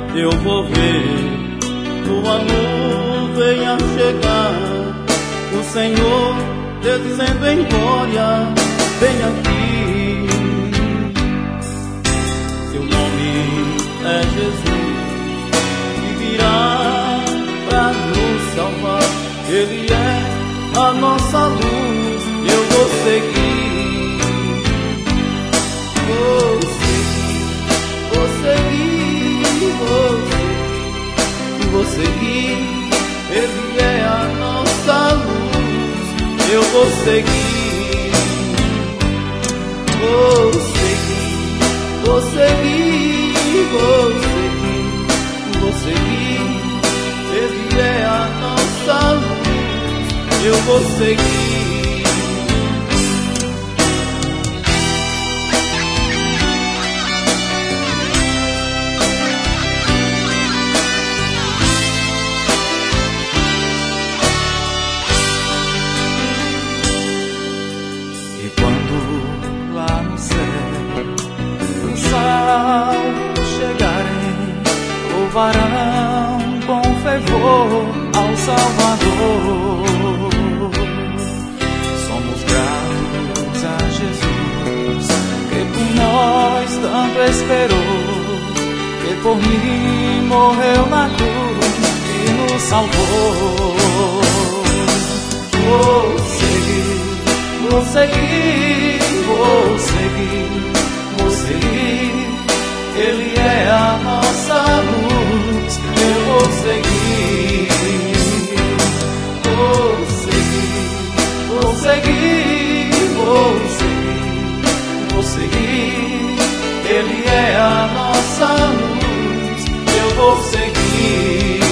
eu vou ver tua nuvem a chegar, o Senhor descendo em glória, vem aqui. Seu nome é Jesus, que virá pra nos salvar. Ele é a nossa luz, eu vou seguir. Vou seguir, vou seguir, vou seguir. Ele é a nossa luz, eu vou seguir. Vou seguir, vou seguir, vou seguir, vou seguir. Ele é a nossa luz, eu vou seguir. Louvarão com fervor ao Salvador. Somos gratos a Jesus, que por nós tanto esperou, que por mim morreu na cruz e nos salvou. Vou seguir, vou seguir, vou seguir, vou seguir. Ele é a nossa luz, eu vou seguir. Vou seguir, vou seguir, vou seguir, vou seguir. Ele é a nossa luz, eu vou seguir.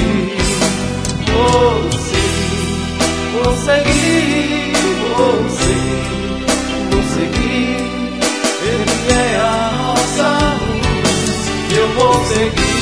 Vou seguir, vou seguir, vou seguir, vou seguir. Ele é a nossa luz, eu vou seguir.